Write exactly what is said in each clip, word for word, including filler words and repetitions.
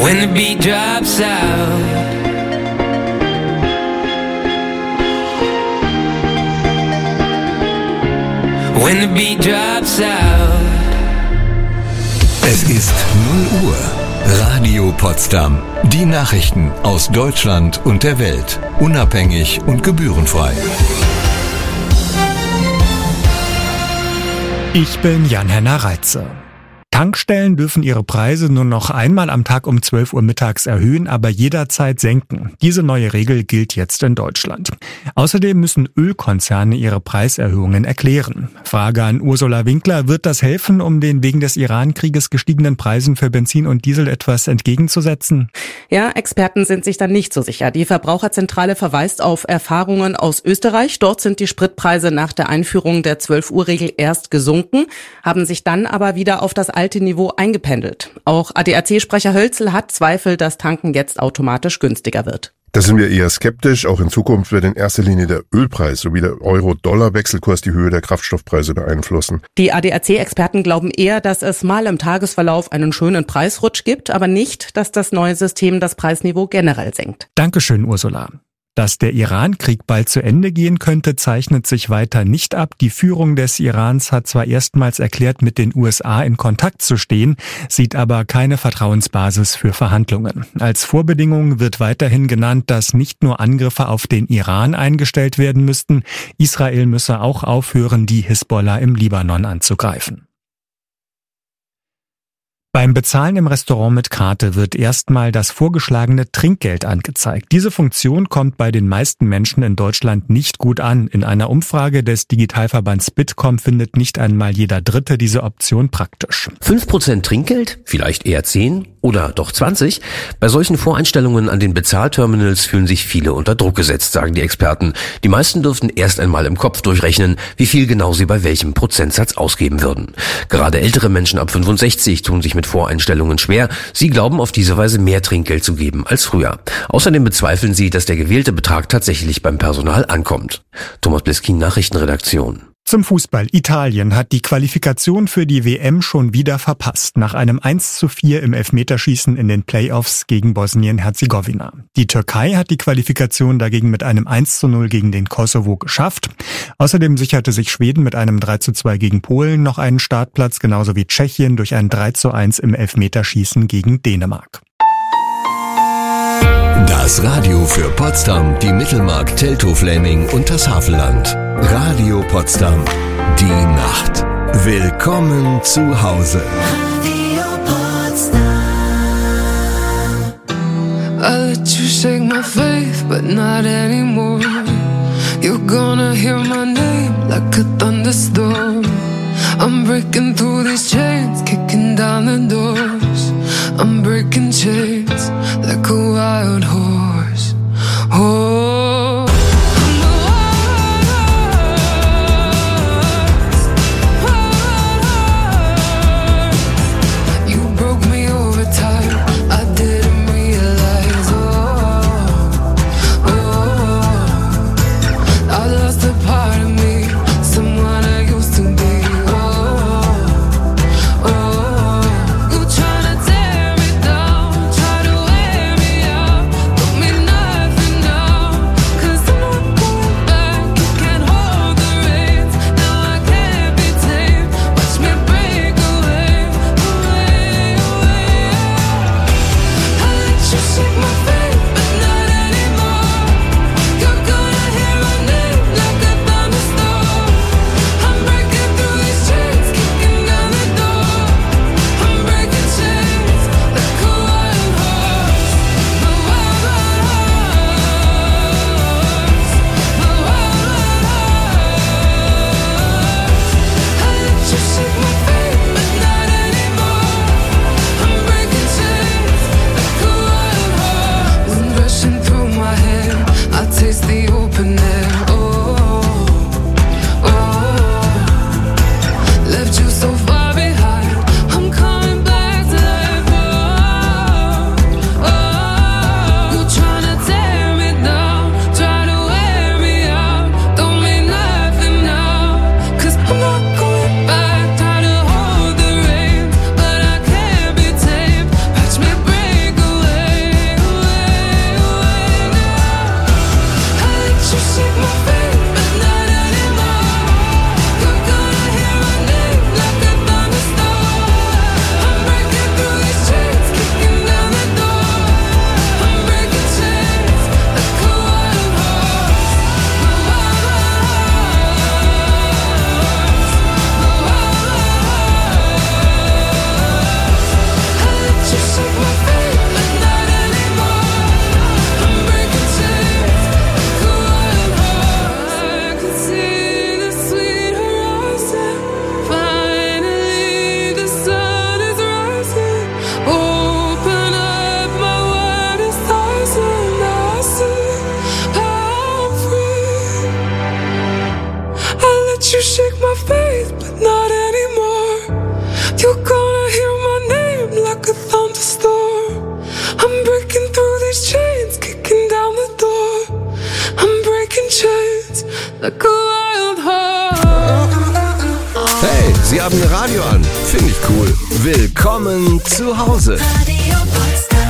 when the beat drops out. When the beat drops out. Es ist null Uhr. Radio Potsdam. Die Nachrichten aus Deutschland und der Welt. Unabhängig und gebührenfrei. Ich bin Jan-Henner Reitze. Tankstellen dürfen ihre Preise nur noch einmal am Tag um zwölf Uhr mittags erhöhen, aber jederzeit senken. Diese neue Regel gilt jetzt in Deutschland. Außerdem müssen Ölkonzerne ihre Preiserhöhungen erklären. Frage an Ursula Winkler: Wird das helfen, um den wegen des Iran-Krieges gestiegenen Preisen für Benzin und Diesel etwas entgegenzusetzen? Ja, Experten sind sich da nicht so sicher. Die Verbraucherzentrale verweist auf Erfahrungen aus Österreich. Dort sind die Spritpreise nach der Einführung der zwölf Uhr Regel erst gesunken, haben sich dann aber wieder auf das alte Niveau eingependelt. Auch A D A C-Sprecher Hölzel hat Zweifel, dass Tanken jetzt automatisch günstiger wird. Da sind wir eher skeptisch. Auch in Zukunft wird in erster Linie der Ölpreis sowie der Euro-Dollar-Wechselkurs die Höhe der Kraftstoffpreise beeinflussen. Die A D A C-Experten glauben eher, dass es mal im Tagesverlauf einen schönen Preisrutsch gibt, aber nicht, dass das neue System das Preisniveau generell senkt. Dankeschön, Ursula. Dass der Iran-Krieg bald zu Ende gehen könnte, zeichnet sich weiter nicht ab. Die Führung des Irans hat zwar erstmals erklärt, mit den U S A in Kontakt zu stehen, sieht aber keine Vertrauensbasis für Verhandlungen. Als Vorbedingung wird weiterhin genannt, dass nicht nur Angriffe auf den Iran eingestellt werden müssten, Israel müsse auch aufhören, die Hisbollah im Libanon anzugreifen. Beim Bezahlen im Restaurant mit Karte wird erstmal das vorgeschlagene Trinkgeld angezeigt. Diese Funktion kommt bei den meisten Menschen in Deutschland nicht gut an. In einer Umfrage des Digitalverbands Bitkom findet nicht einmal jeder Dritte diese Option praktisch. fünf Prozent Trinkgeld? Vielleicht eher zehn oder doch zwanzig? Bei solchen Voreinstellungen an den Bezahlterminals fühlen sich viele unter Druck gesetzt, sagen die Experten. Die meisten dürften erst einmal im Kopf durchrechnen, wie viel genau sie bei welchem Prozentsatz ausgeben würden. Gerade ältere Menschen ab fünfundsechzig tun sich mit Voreinstellungen schwer. Sie glauben, auf diese Weise mehr Trinkgeld zu geben als früher. Außerdem bezweifeln sie, dass der gewählte Betrag tatsächlich beim Personal ankommt. Thomas Bliskin, Nachrichtenredaktion. Zum Fußball. Italien hat die Qualifikation für die W M schon wieder verpasst, nach einem eins zu vier im Elfmeterschießen in den Playoffs gegen Bosnien-Herzegowina. Die Türkei hat die Qualifikation dagegen mit einem eins zu null gegen den Kosovo geschafft. Außerdem sicherte sich Schweden mit einem drei zu zwei gegen Polen noch einen Startplatz, genauso wie Tschechien durch ein drei zu eins im Elfmeterschießen gegen Dänemark. Das Radio für Potsdam, die Mittelmark, Teltow-Fläming und das Havelland. Radio Potsdam. Die Nacht. Willkommen zu Hause. Radio Potsdam. I let you shake my faith, but not anymore. You're gonna hear my name like a thunderstorm. I'm breaking through these chains, kicking down the doors. I'm breaking chains like a wild horse. Oh, I'm a wild horse. You broke me over time, I didn't realize. Oh, oh, I lost a part of me, someone I used to be. Radio an. Finde ich cool. Willkommen zu Hause. Radio Potsdam.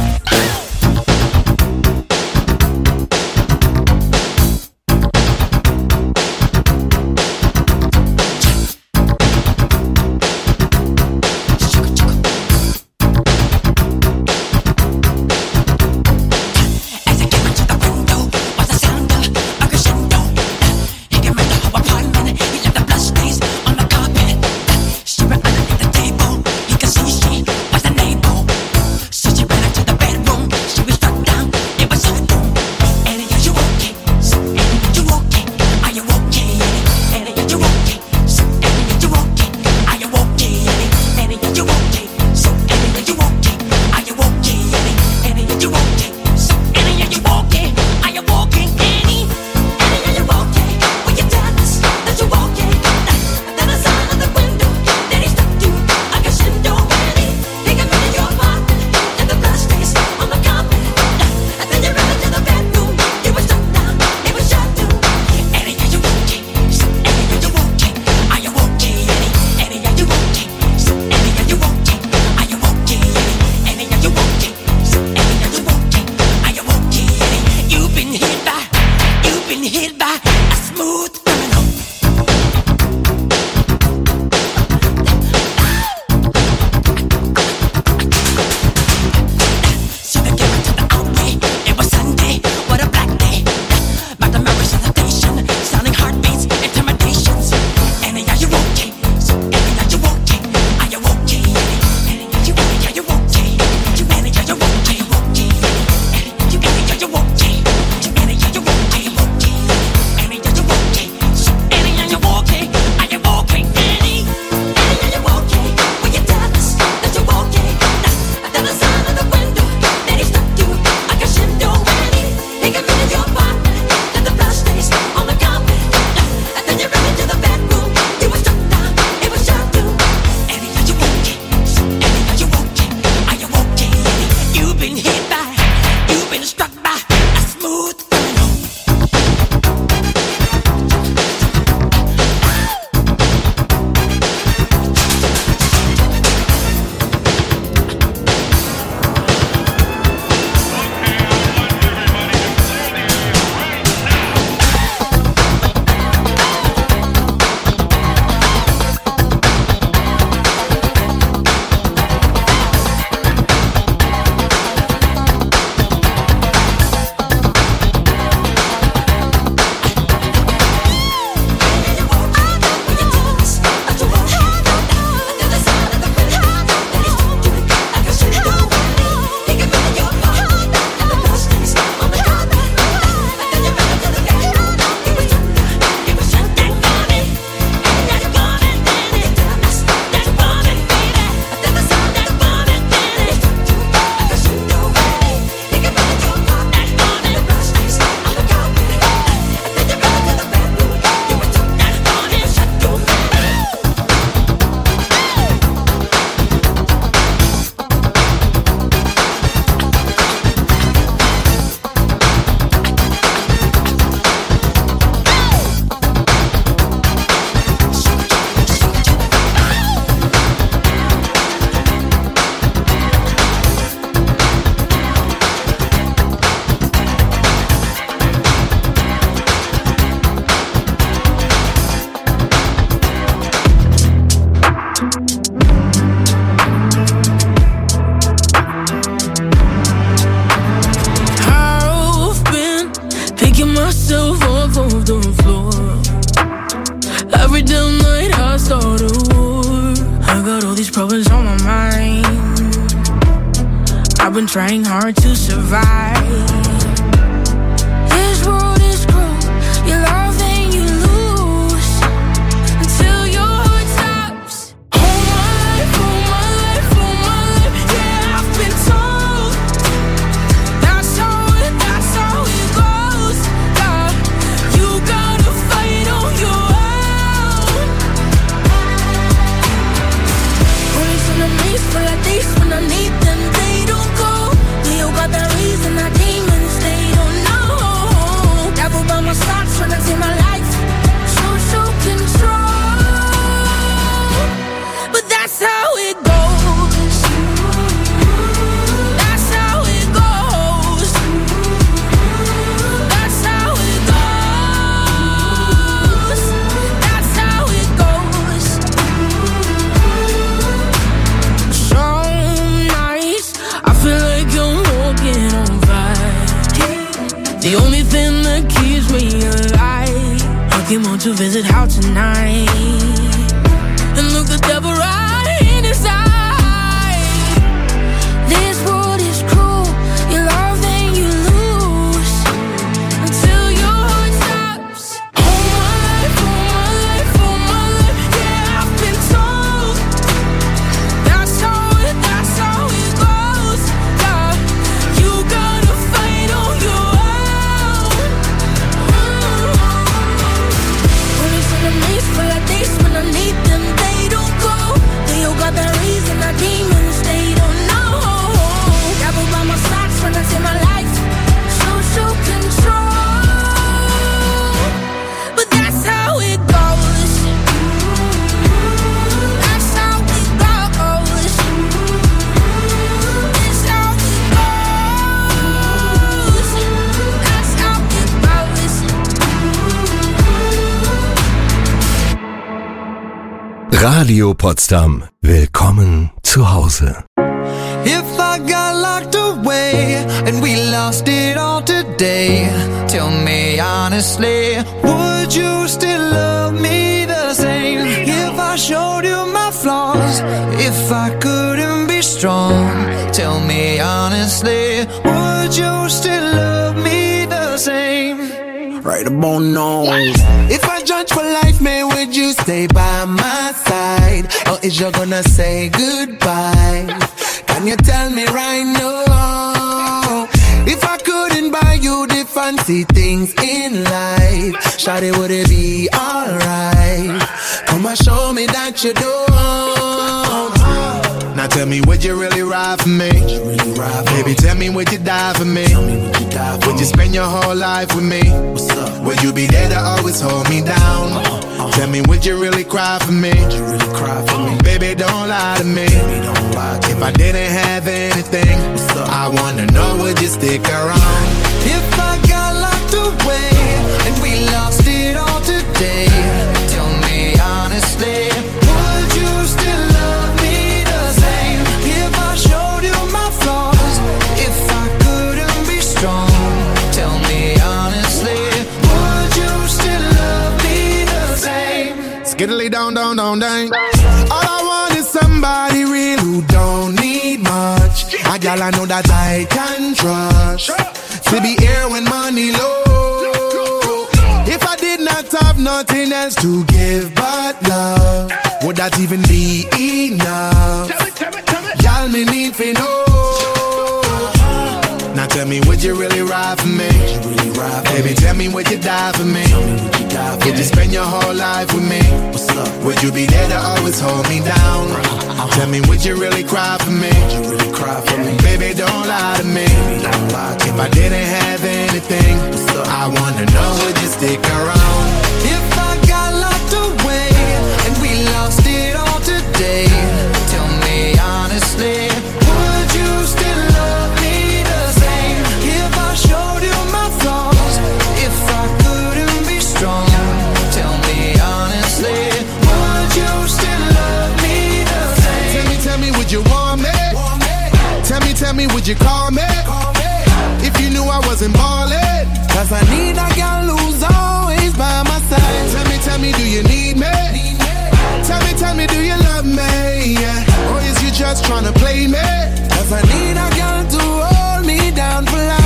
I've been trying hard to survive. This world is cruel. You love and you lose until your heart stops. All my life, all my life, all my life, yeah, I've been told that's how it, that's how it goes. Yeah, you gotta fight on your own. Always in the maze for the days when I need them, they don't go. You got the reason I demons, they don't know. Devil by my side trying to take my life. So, so control. But that want to visit how tonight and look the devil right in his eye. This world is cruel, you love and you lose until your heart stops. All my life, all my life, all my life, yeah, I've been told that's how it, that's how it goes. Yeah, you gotta fight on your own. When it's in the maze full of days, when I need them, they don't go. They all got that reason, that demons, they don't know. Devil by my sides when I say my life, social control. But that's how it goes. That's how it goes. That's how it goes. That's how it goes. Radio Potsdam. Willkommen zu Hause. If I got locked away and we lost it all today, tell me honestly, would you still love me the same? If I showed you my flaws, if I couldn't be strong, tell me honestly, would you still love me the same? Right about now. If I judge for life, man, would you stay by my side? Or is you gonna say goodbye? Can you tell me right now? If I couldn't buy you the fancy things in life, shawty, would it be alright? Come and show me that you don't. Now tell me, would you really ride for me? Really ride for Baby, tell me, would you die for me? Tell me, would you die for Would you spend your whole life with me? What's up? Would you be there to always hold me down? Uh-huh, uh-huh. Tell me, would you really cry for me? Would you really cry for me? Baby, don't lie to me. Baby, don't lie to if me. I didn't have anything, I wanna know, would you stick around? If I got locked away and we lost it all today, tell me honestly, would you still love me the same? If I showed you my flaws, if I couldn't be strong, tell me honestly, would you still love me the same? Skiddly down, down, down, down. All I want is somebody real who don't need much. A gal I know that I can trust, to be here when money low. If I did not have nothing else to give but love, would that even be enough? Y'all me need to know. Now tell me, would you really ride for me? Really ride for Baby, me? Tell me, would you die for me? Would you, die for would me? You spend your whole life with me? What's up? Would you be there to always hold me down? Uh-huh. Tell me, would you really cry for me? Would you really cry for me? Baby, don't lie to me. Baby, don't lie to if me. I didn't have anything, I wanna know, would you stick around? If I got locked away and we lost it all today, tell me honestly, would you still love me the same? If I showed you my flaws, if I couldn't be strong, tell me honestly, would you still love me the same? Tell me, tell me, would you want me? Want me? Tell me, tell me, would you call me? Call me. If you knew I wasn't ballin', cause I need a girl who's always by my side. Tell me, tell me, do you need me? Need me. Tell me, tell me, do you love me? Yeah. Or is you just tryna play me? Cause I need a girl to hold me down for life.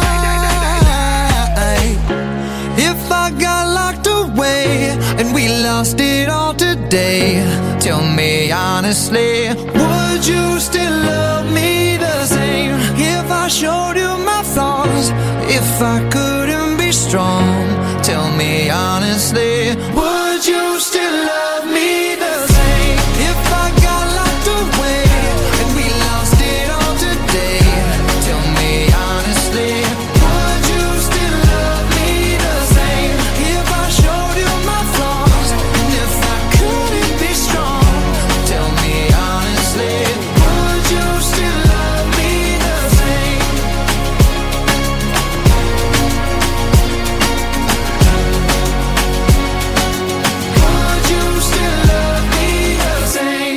If I got locked away and we lost it all today, tell me honestly, would you still love me the same? If I showed you my flaws, if I couldn't be strong, tell me honestly, would you still love me the same? If I got locked away and we lost it all today, tell me honestly, would you still love me the same? If I showed you my flaws and if I couldn't be strong, tell me honestly, would you still love me the same? Would you still love me the same?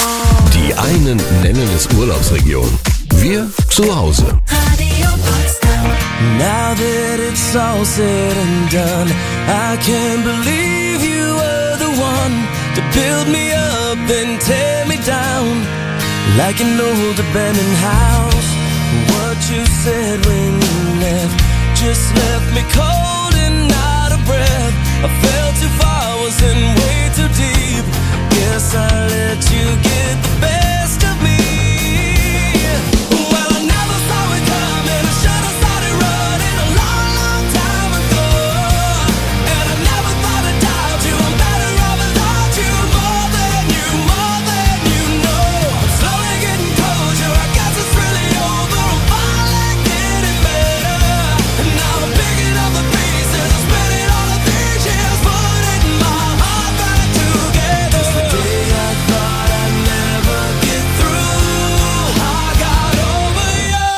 Die einen nennen es Urlaubsregion. Wir zu Hause. Radio Potsdam. Now that it's all said and done, I can't believe you were the one to build me up and tear me down like an old abandoned house. What you said when you left just left me cold and out of breath. I fell too far, was in way too deep. Guess I let you get the best of me. Well, I never saw it coming. I should have started running a long, long time ago. And I never thought I'd doubt you. I'm better off without you. More than you, more than you know. I'm slowly getting closure. I guess it's really over. I'm finally getting better. And now I'm picking up the pieces. I'm spinning all of these years, putting my heart back together. It's the day I thought I'd never get through. I got over you.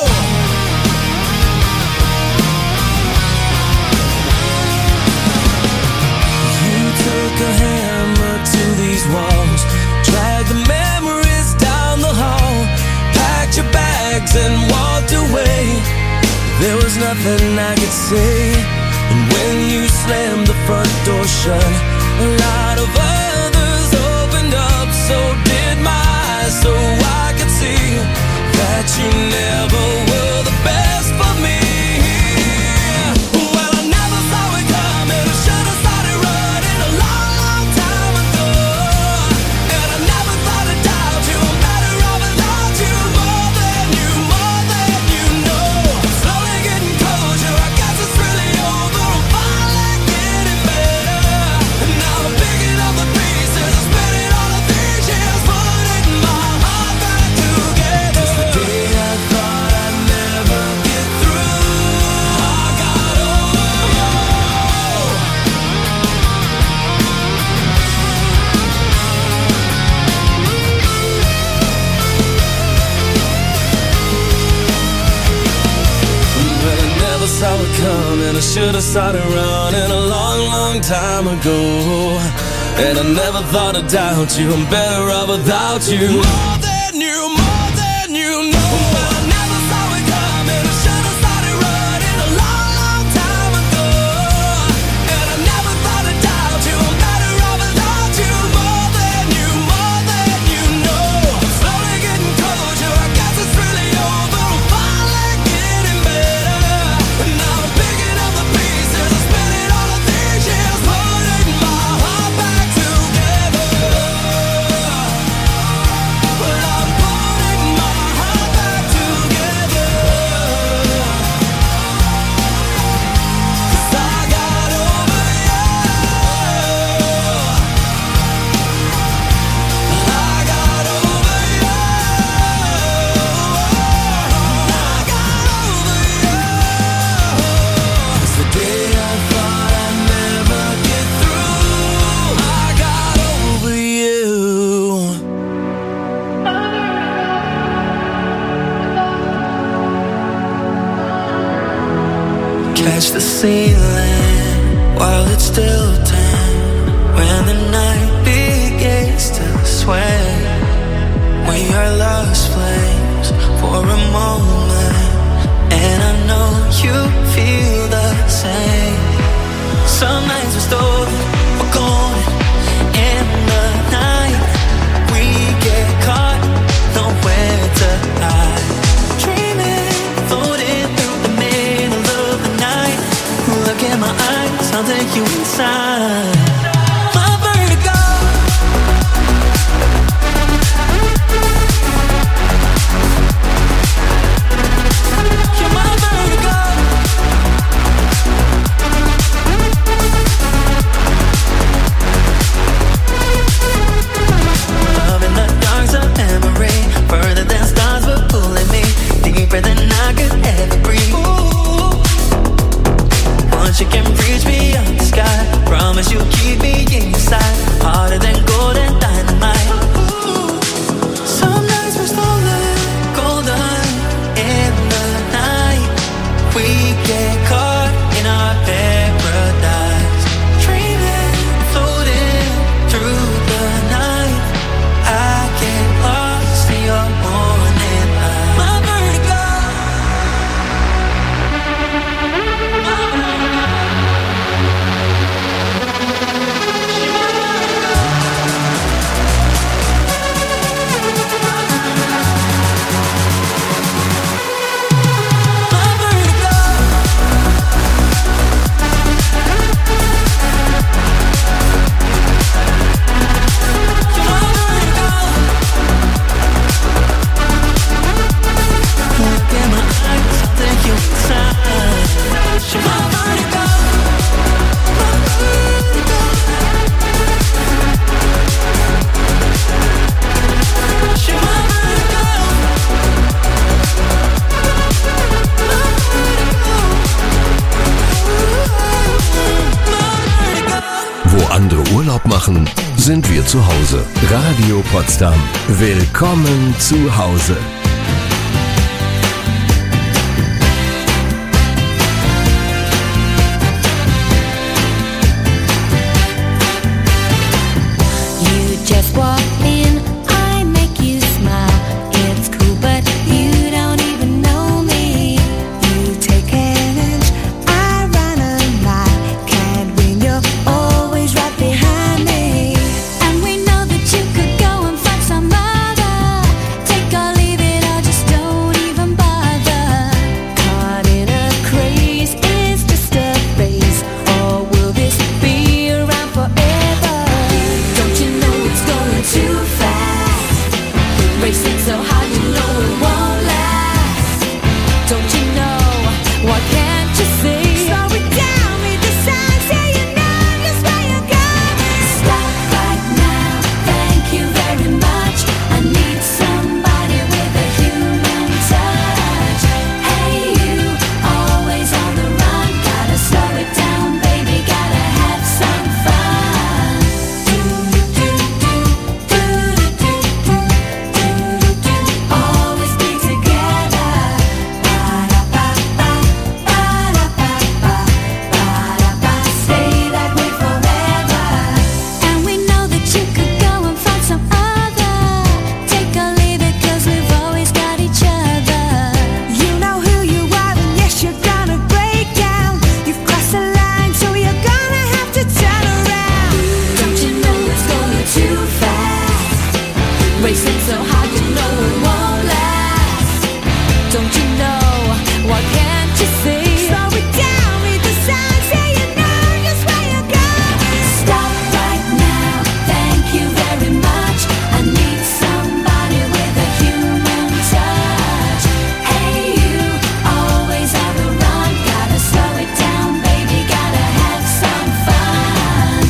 You took a hammer to these walls, dragged the memories down the hall, packed your bags and walked away. There was nothing I could say. And when you slammed the front door shut, a lot of others opened up. So did my eyes, so I could see that you never were the best for me. Well, I never saw it coming. I should have started running a long, long time ago. And I never thought I'd doubt you. I'm better off without you. More than you, more than you know. I'm slowly getting closure. I guess it's really over. I'm finally getting better. And now I'm picking up the pieces. I'm spinning all of these years, putting my heart back together. It's the day I thought I'd never get through. I got over you. But I never saw it coming. I should have started running a long, long time ago. And I never thought I'd doubt you. I'm better off without you. More than you, more than you know. But I never saw it coming. I should have started running a long, long time ago. And I never thought I'd doubt you. I'm better off without you. More than you, more than you know. I'm slowly getting closure. I guess it's really over. I'm finally getting better. And now I'm picking up the pieces. I'm spinning all of these years, putting my heart back together. But I'm putting my heart back together. 'Cause I got over you. I got over you. I got over you. It's the day I thought I'd never get through. I got over you. Catch the ceiling while it's still tan. When the night begins to sway, we are lost flames for a moment. And I know you feel the same. Some nights we're stolen, we're gone. In the night, we get caught, nowhere to hide. Dreaming, floating through the middle of the night. Look in my eyes, I'll take you inside. My vertigo. You're my vertigo. machen, sind wir zu Hause. Radio Potsdam. Willkommen zu Hause. Just walk in, I make you smile. It's cool, but you don't even know me. You take an inch, I run a mile. Can't win, you're always right behind me. And we know that you could go and find some other. Take or leave it, or just don't even bother. Caught in a craze, is just a phase, or will this be around forever? Don't you know it's going too fast? Racing so hard, you know it won't last. Don't you know? Why can't you see? Slow it down, read the signs, yeah, you know just where you're going. Stop right now, thank you very much. I need somebody with a human touch. Hey you, always on the run. Gotta slow it down, baby, gotta have some fun. Always be together. Ba-da-ba-ba-ba-da-ba-ba-ba-da-ba. Stay that way forever. And we know that you could go and find some other. Take or leave it, 'cause we've always got each other. You know who you are, and yes, you're gonna break down. You've crossed the line, so you're gonna have to turn around. Don't you know it's going too fast? Racing so hard, you know it won't last. Don't you know? Why can't you see? Slow it down, read the signs, yeah, you know just where you're going. Stop right now, thank you very much. I need somebody with a human touch. Hey you, always on the run. Gotta slow it down, baby, gotta have some fun.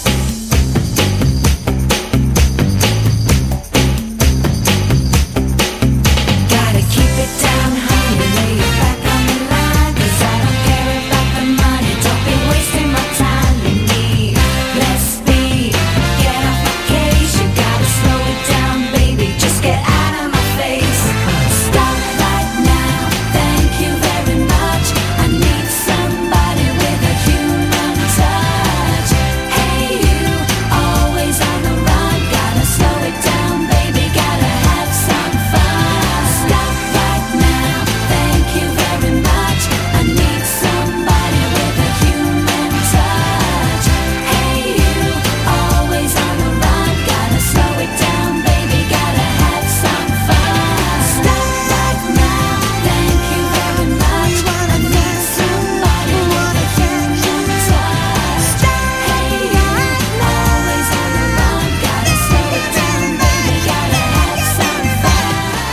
Gotta keep it down, honey, lay it back on the line. 'Cause I don't care about the money, don't be wasting my time. You need less speed, get off my case. You gotta slow it down, baby, just get out of my face. Stop right now, thank you very much. I need somebody with a human touch. Hey you, always on the run. Gotta slow it down, baby, gotta have some fun. Stop right now, thank you very much. I need somebody with a human touch. Hey you, always on the run. Gotta slow it down, baby, gotta have some fun. Stop right now, thank you very much. I need somebody with a human touch. Hey you, always on the run. Gotta slow it down, baby, gotta have some fun.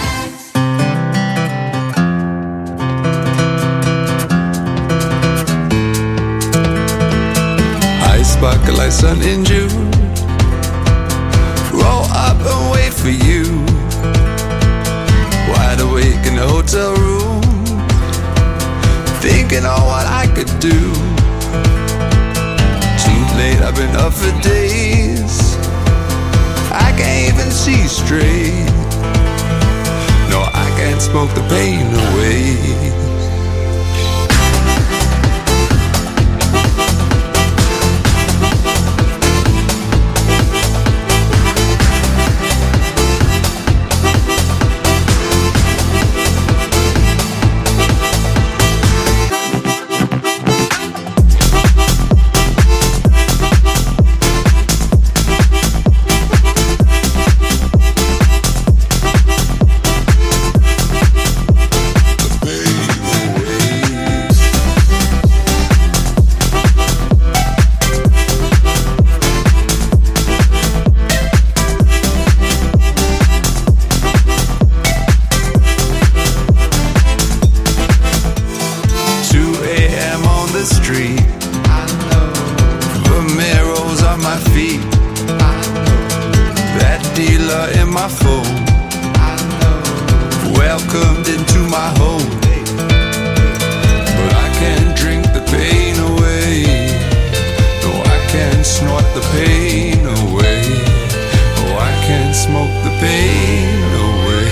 I sparkle like sun in June. Roll up and wait for you. Wide awake in the hotel room, thinking on what I could do. Too late, I've been up for days. I can't even see straight. No, I can't smoke the pain away. dealer in my phone, welcomed into my home, but I can't drink the pain away. No, I can't snort the pain away. the pain away.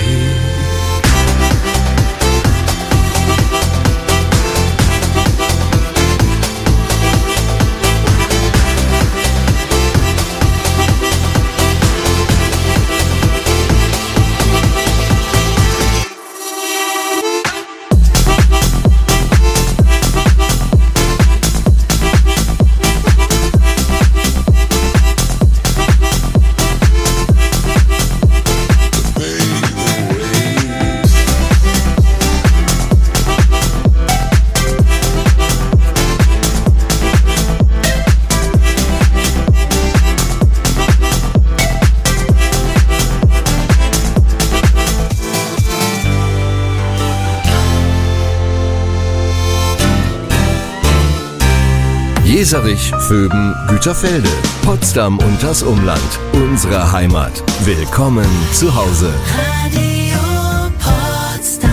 Jeserich, Vöben, Güterfelde, Potsdam und das Umland. Unsere Heimat. Willkommen zu Hause. Radio Potsdam.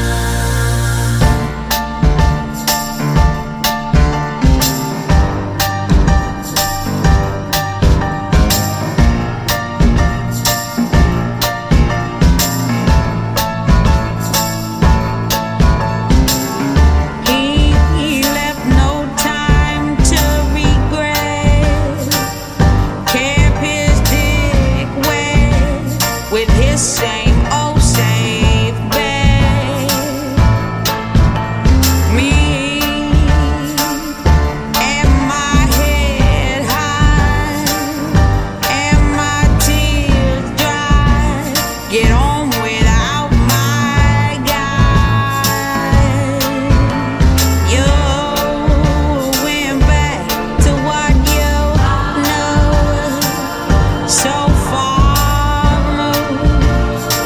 He left no time to regret. Kept his dick wet with his same old safe bet. Me and my head high and my tears dry. Get on without my guy. You went back to what you know so far removed.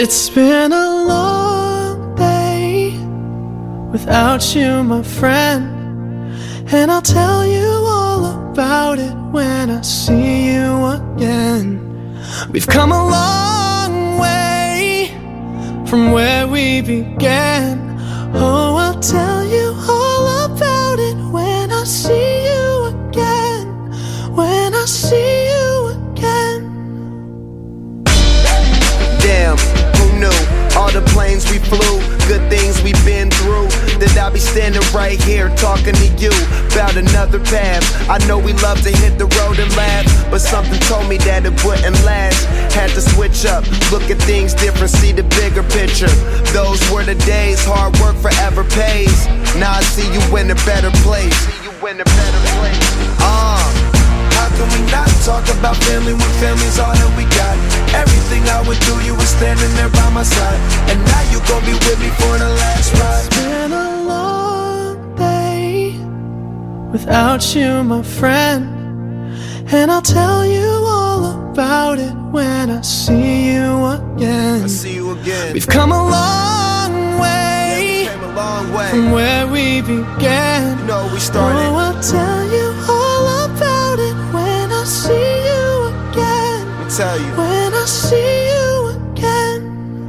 It's been a long day without you, my friend, and I'll tell you all about it when I see you again. We've come a long way from where we began. Oh, I'll tell you all about it when I see you again. When I see you again. Damn, who knew? All the planes we flew, good things we've been through. That I'll be standing right here talking to you about another path. I know we love to hit the road and laugh, but something told me that it wouldn't last. Had to switch up, look at things different, see the bigger picture. Those were the days, hard work forever pays. Now I see you in a better place. See you in a better place. Ah. Uh. How can we not talk about family when family's all that we got? Everything I went through, you were standing there by my side, and now you gon' be with me for the last ride. It's been a long day without you, my friend, and I'll tell you all about it when I see you again. I see you again. We've come a long way, yeah, we came a long way from where we began. You know we started. Oh, I'll tell you all about it when I see you again. Let me tell you. When I see you again.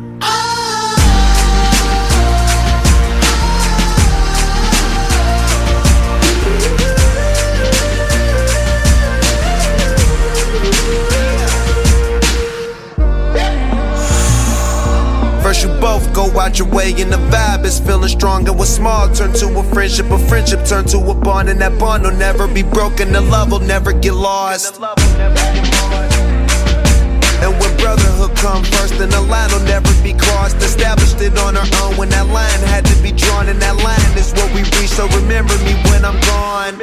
First you both go out your way and the vibe is feeling strong, and what's small turn to a friendship, a friendship turn to a bond, and that bond will never be broken, the love will never get lost. And when brotherhood come first, then the line will never be crossed. Established it on our own when that line had to be drawn, and that line is what we reach, so remember me when I'm gone.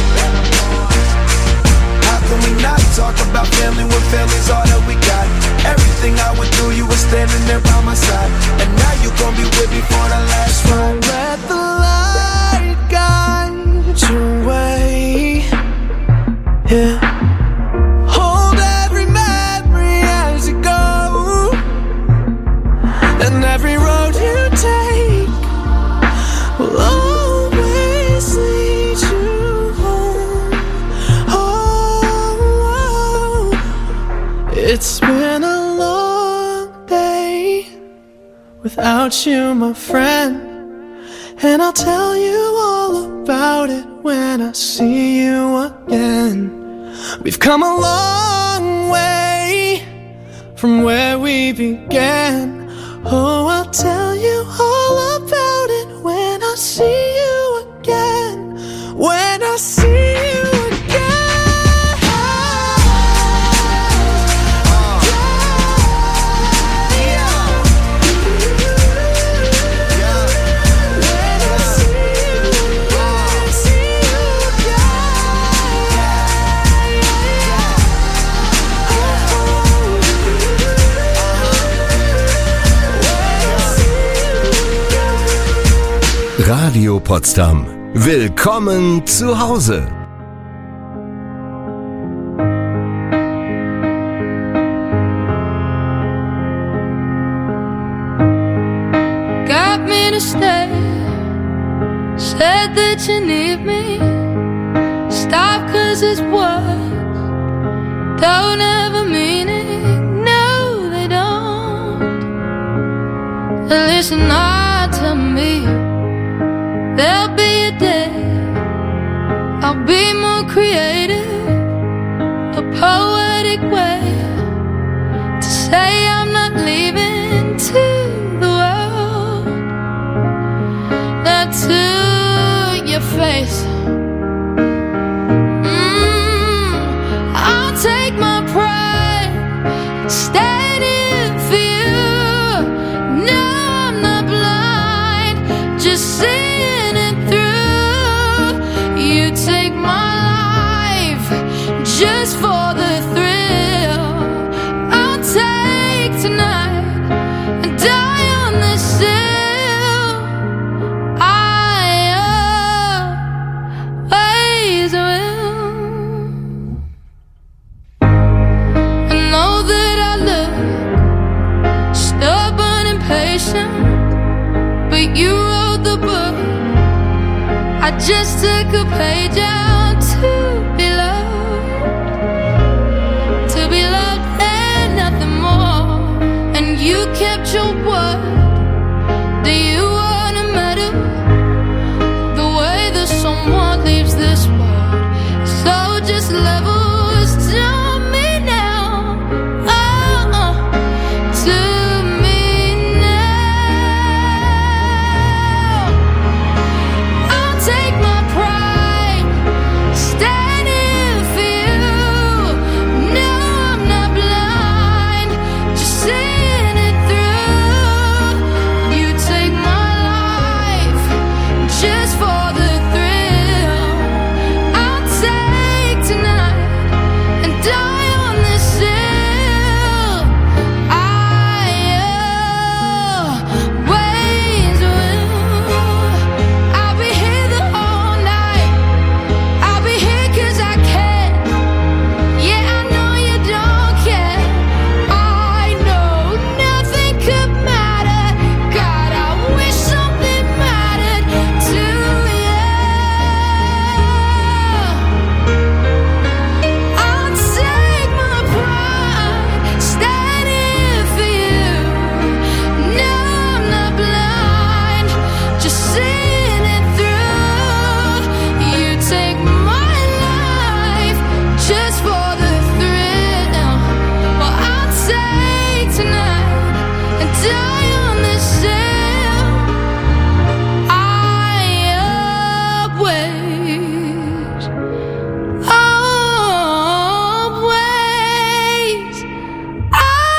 How can we not talk about family when family's all that we got? Everything I went through, you were standing there by my side, and now you gon' be with me for the last ride. Let the light guide your way. Yeah. Hold every memory as you go, and every road you take will always lead you home. Oh, it's been a long day without you, my friend, and I'll tell you all about it when I see you again. We've come a long way from where we began. Oh, I'll tell you all about it when I see you again. When I see you again. Radio Potsdam. Willkommen zu Hause. Got me to stay. Said that you need me. Stop 'cause it's words don't ever mean it. No, they don't. Listen hard to me. There'll be a day I'll be more creative, a poetic way to say I'm not leaving to the world. Not to your face. Mm, I'll take my pride, standing for you. No, I'm not blind, just see. Just for the thrill, I'll take tonight and die on this hill. I am just took a page out to be loved, to be loved and nothing more. And you kept your word. Do you wanna matter the way that someone leaves this world? So just levels to me now, oh, oh, to me now. I'll take my pride, standing for you. No, I'm not blind, just seeing it through. You take my life just for the thrill. I'll take tonight and die on this hill. I always will. I'll be here the whole night. I'll be here 'cause I can. Yeah, I know you don't care. I know nothing could matter. God, I wish something mattered to you. I'll take my pride, standing for you. No, I'm not blind, just seeing it through. You take my life just for the thrill. Well, I'll take tonight and die on this hill. I always, always, I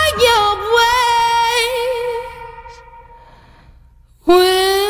always will.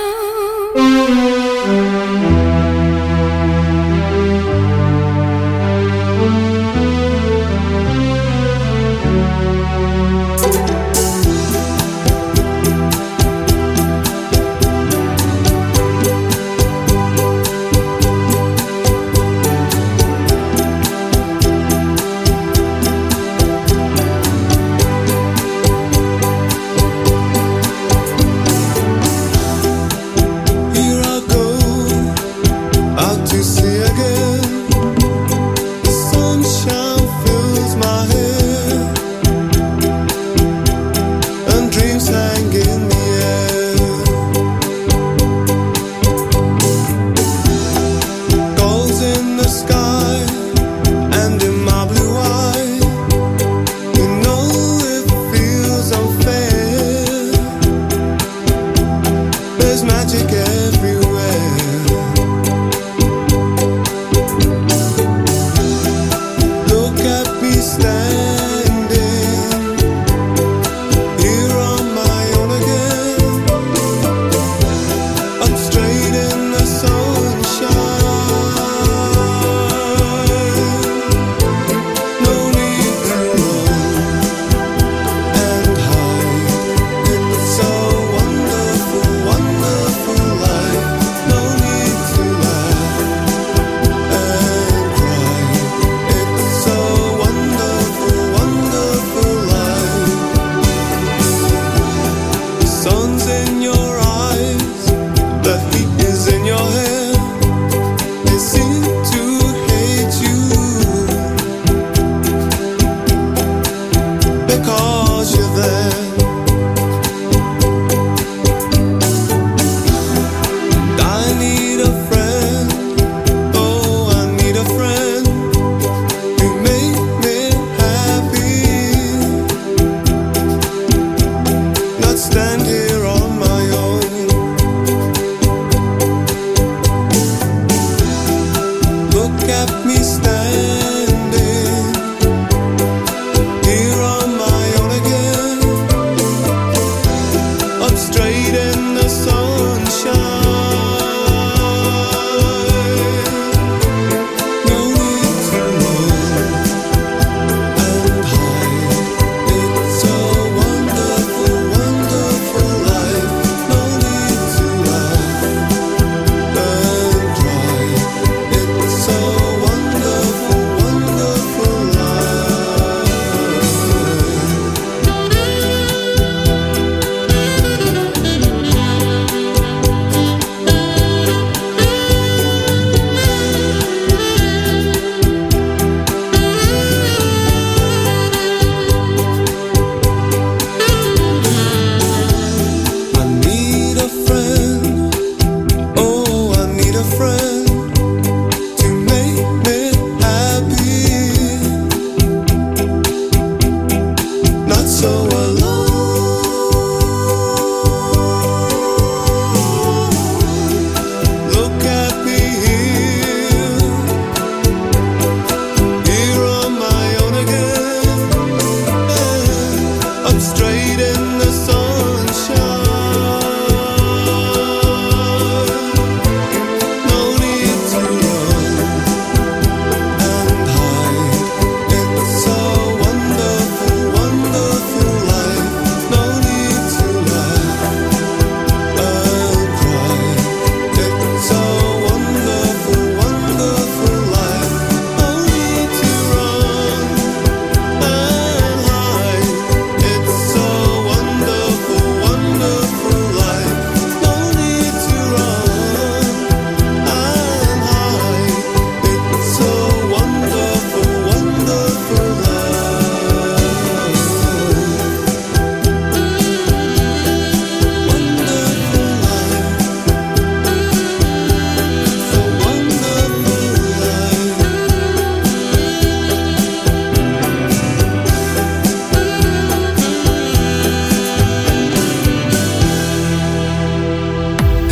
Here I go, out to sea again. The sunshine fills my hair, and dreams hang in the air. Gulls in the sky, and in my blue eye, you know it feels unfair. There's magic everywhere. Look at me standing here on my own again. Up straight in the sunshine. No need to run and hide. It's so wonderful, wonderful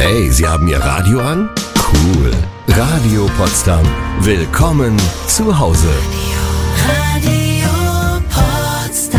Hey, Sie haben Ihr Radio an? Cool. Radio Potsdam. Willkommen zu Hause. Radio Potsdam.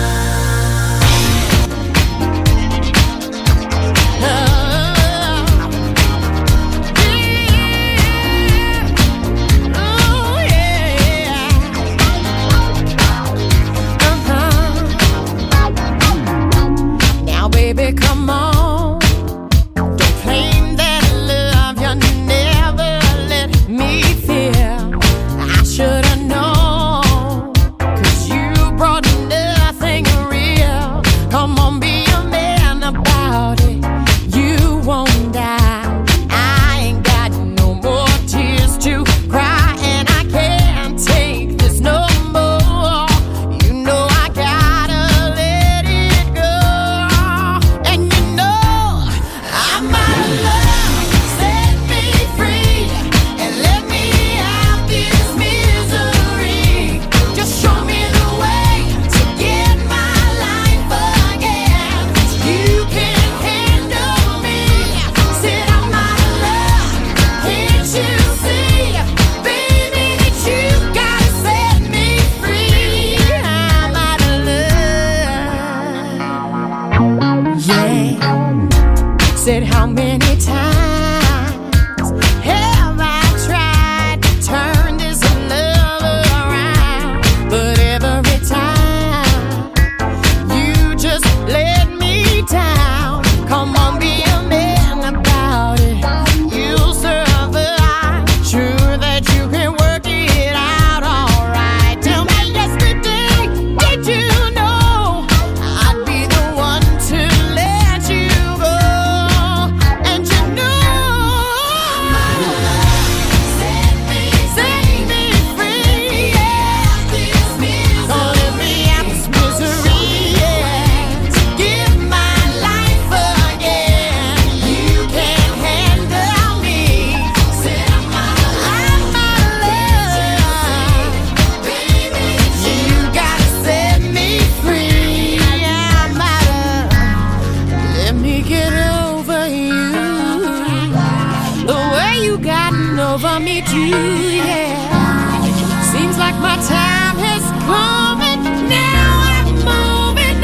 Now, baby, come on. Don't claim that love you never let me feel. I should have known, 'cause you brought nothing real. Come on, be a man about it. You won't die. I ain't got no more tears to cry, and I can't take this no more. You know I gotta let it go. And you know I'm out of love. Set me free and let me out this misery. Just show me the way to get my life again. You can handle me. Said I'm out of love. Can't you see, baby, that you gotta set me free? I'm out of love. Yeah. Said how many times have I tried to turn this love around? But every time you just let me down. Come on, be a man about it. You'll survive. Sure that you can work it out alright. Tell me yesterday, did you know I'd be the one to let you go? And you know I'm out of love. Set me, set me free. Yeah, this misery. Don't let me out this misery. Yeah, to give my life again. You can't handle me. Said I'm out of love. I'm out of love. Baby, you gotta set me free. I'm out of. Let me get over you. The way you gotten over me too, yeah. Seems like my time has come and now I'm moving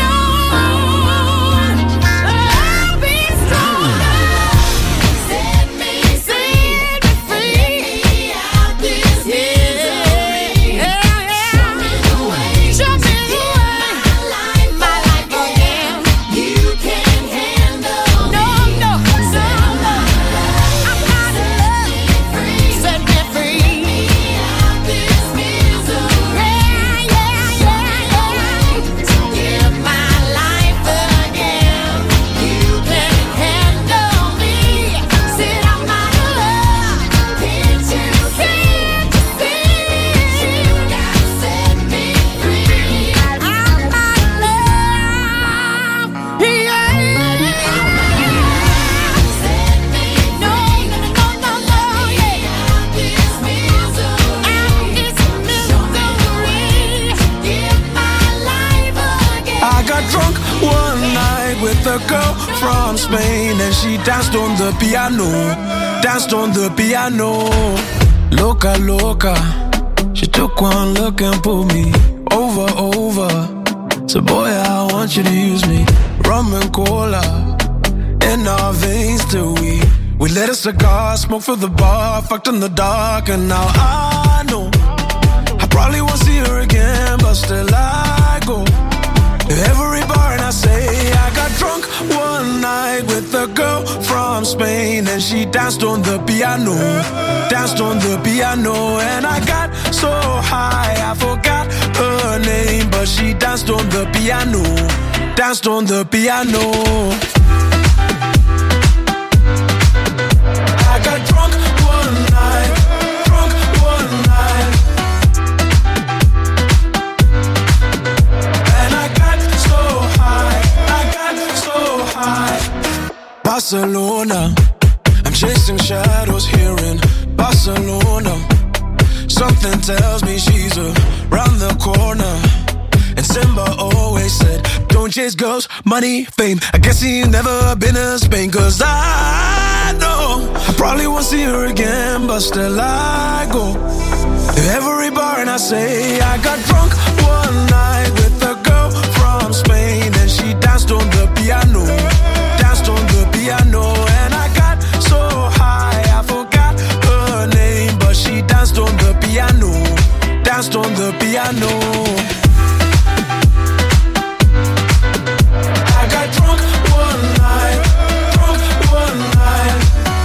on. I'll be stronger. Set me, set me free. Out this misery. Yeah, yeah. Show me the way. Show me the way. My life, my life again. You can handle no, no, so I'm out of love. Set me free. Out this misery. Yeah, yeah, yeah, yeah. To give my life again. You can handle me. Said I'm out of love. Can't you see? You gotta set me free. I'm out of love. Yeah. Set me no, no, no, no, no, yeah. Out this misery. Out this misery. Give my life again. I got drunk one night with a girl from Spain and she danced on the piano, danced on the piano. Loca, loca, she took one look and pulled me over, over. So boy, I want you to use me. Rum and cola in our veins till we we lit a cigar, smoke for the bar, fucked in the dark, and now I know I probably won't see her again, but still I go to every bar and I say I got drunk one night with a girl from Spain and she danced on the piano, danced on the piano, and I got so high I forgot her name, but she danced on the piano, danced on the piano. I got drunk one night, drunk one night, and I got so high, I got so high. Barcelona, I'm chasing shadows here in Barcelona. Something tells me she's around the corner. And Simba always said, don't chase girls, money, fame. I guess he never been to Spain, cause I probably won't see her again, but still I go to every bar and I say I got drunk one night with a girl from Spain and she danced on the piano, danced on the piano, and I got so high I forgot her name, but she danced on the piano, danced on the piano. I got drunk one night, drunk one night,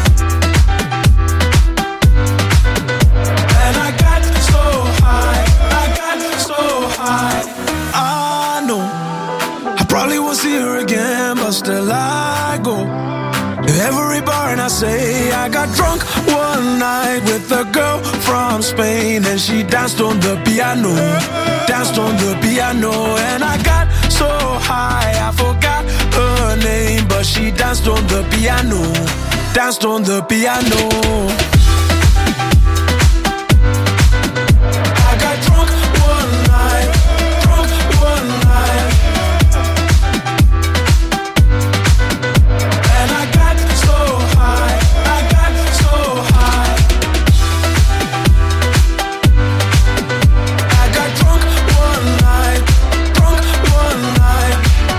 and I got so high, I got so high. I know I probably won't see her again, but still I go to every bar and I say I got drunk one night with a girl from Spain and she danced on the piano, danced on the piano, and I got so high I forgot her name, but she danced on the piano, danced on the piano. I got drunk one night, drunk one night, and I got so high, I got so high. I got drunk one night, drunk one night,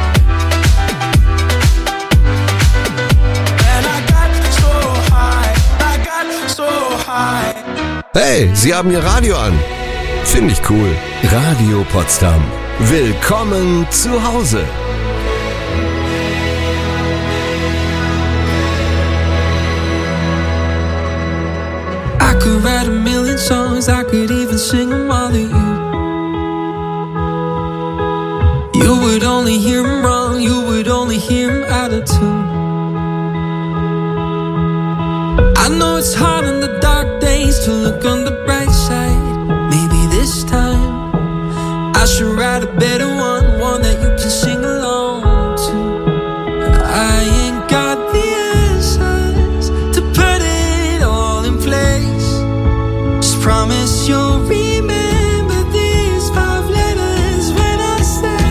and I got so high, I got so high. Hey, Sie haben Ihr Radio an. Finde ich cool. Radio Potsdam. Willkommen zu Hause. I could write a million songs, I could even sing them all to you. You would only hear them wrong, you would only hear them out of tune. I know it's hard in the dark days to look on the bright side. Maybe this time I should write a better one, one that you can sing along to. I ain't got the answers to put it all in place. Just promise you'll remember these five letters when I say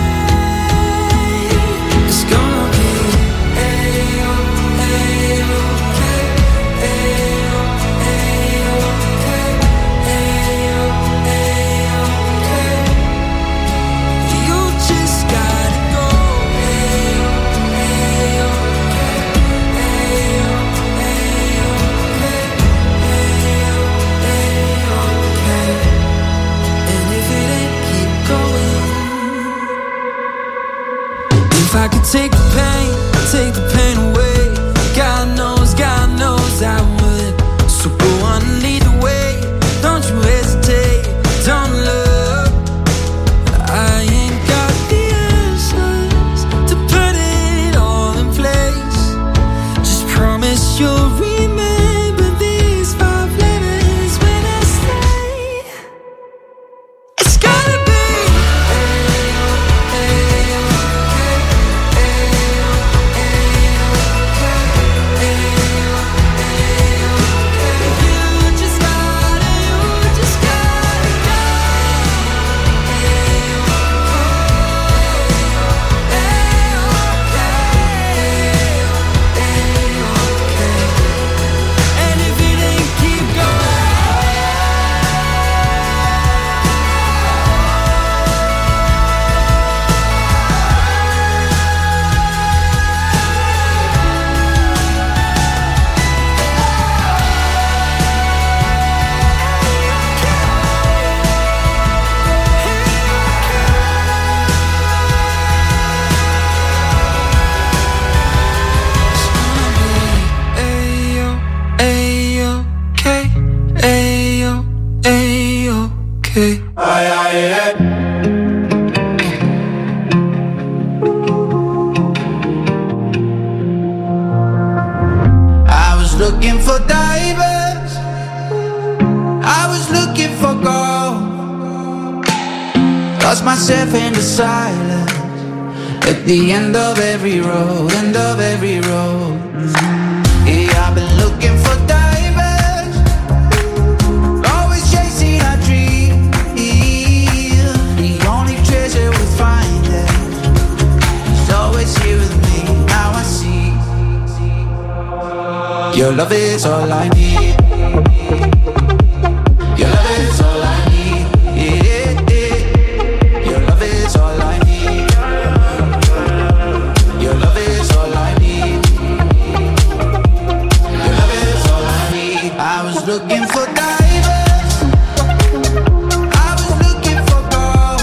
it's gonna be A-O, A-O-K, A-O, A-O-K, A-O, A-O-K. You just gotta go A-O, A-O-K, A-O, A-O-K, A-O, A-O-K. And if it ain't, keep going. If I could take the pain, take the pain away, God knows, God knows I would. So go on and lead the way, don't you hesitate, don't look. I ain't got the answers to put it all in place. Just promise you'll remember these five letters when I say it's gotta be A-O, A-O-K, A-O, A-O-K, A-O, A-O-K. You just gotta, you just gotta go and if it ain't, keep going. Ayo, A-O-K, A-O, A-O-K. Aye, aye, aye. I was looking for divers, I was looking for gold. Lost myself in the silence at the end of every road, end of every road. Yeah, I've been looking for divers, always chasing our dreams. The only treasure we find is always here with me. Now I see Your love is all I need. Your love is all I need. Yeah, yeah. Your love is all I need. Your love is all I need. Your love is all I need. I was looking for divers. I was looking for gold.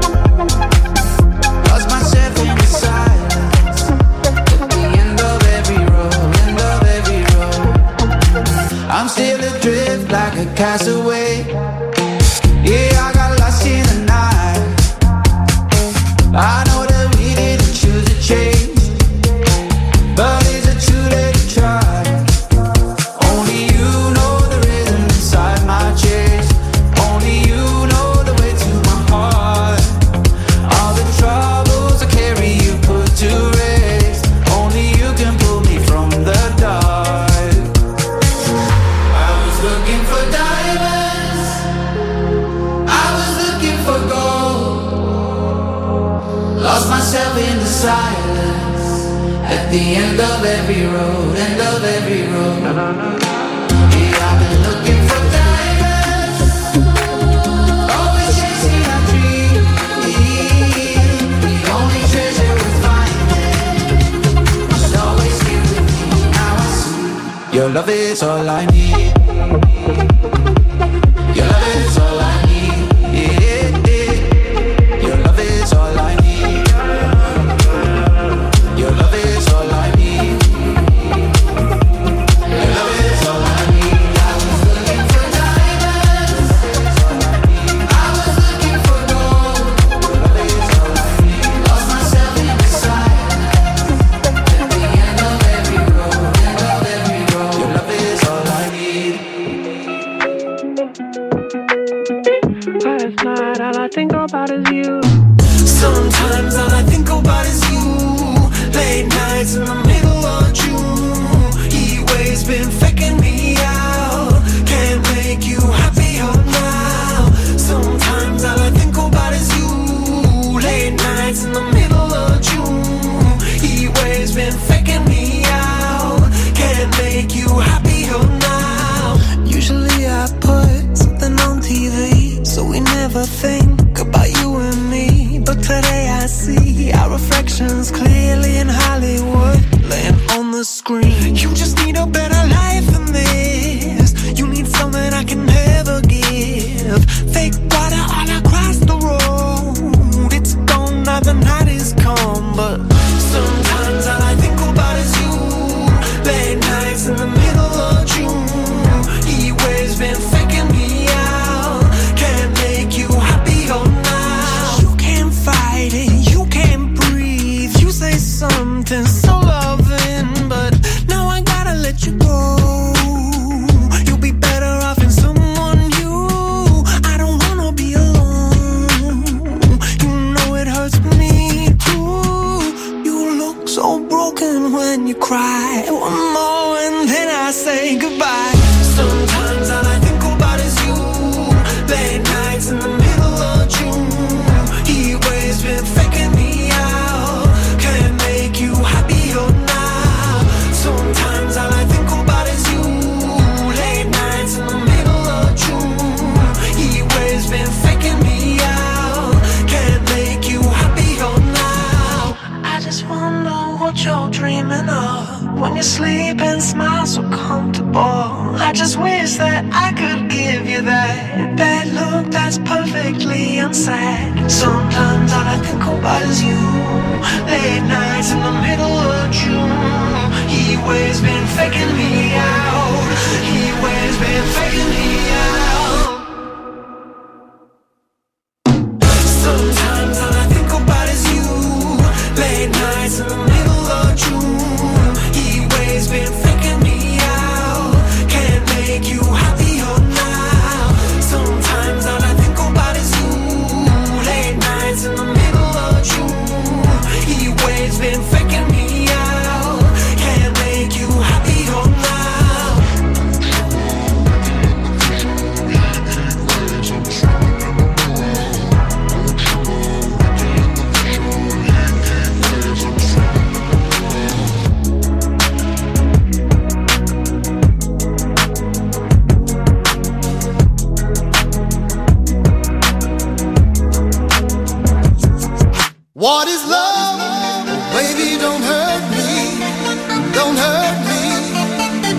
Lost myself in the silence. At the end of every road, end of every road. I'm still adrift like a castaway. Yeah, I got lost in the night. I know that we didn't choose to change, but is it too late to try? Only you know the rhythm inside my chest. Only you know the way to my heart. All the troubles I carry you put to rest. Only you can pull me from the dark. I was looking for diamonds. I was looking for gold. Lost myself in the silence. At the end of every road, end of every road. Yeah, I've been looking for diamonds. Always chasing a dream. The only treasure we find is always here with me. Now I see your love is all I need. Your love is all I need. Yeah, yeah. Your love is all I need. Your love is all I need. Your love is all I need. I was looking for diamonds. I was looking for gold. Your love is all I need. Lost myself in the silence. At the end of every road, end of every road. Your love is all I need. Last night all I think about is you. Sometimes all I think about is you. Late nights in the middle of June. Heat waves been faking me out. Can't make you happier now. Sometimes all I think about is you. Late nights in the middle of June. Heat waves been faking me out. Can't make you happier now. Usually I put something on T V, so we never think about you and me. But today I see our reflections clearly in Hollywood, laying on the screen. You just need a better life than this. You need something I can never give. Fake water all across the road. It's gone now, the night is come. But sometimes all I think about is you. Late nights in the middle of June. Heat waves been faking me out. Can't make you happier now. You can't fight it, you can't breathe. You say something so loving, but now I gotta let you go. You'll be better off in someone new. I don't wanna be alone. You know it hurts me too. You look so broken when you cry. One more and then I say goodbye. Sometimes all I think about is you. Late nights in the middle of June. Heat waves been faking me out. Can't make you happier now. Sometimes all I think about is you. Late nights in the middle of June. Heat waves been faking me out. Can't make you happier now. I just wonder what you're dreaming of when you sleep and smile so comfortable. I just wish that I could give you that that look that's perfectly unsaid. Sometimes all I think about is you. Late nights in the middle of June. Heat waves been faking me out. Heat waves been faking me out. Sometimes all I think about is you. Late nights in the middle of June. Heat waves been faking me out. Can't make you happier now. Sometimes all I think about is you. Late nights in the middle of June. Heat waves been faking me out. Can't make you happier now.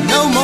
no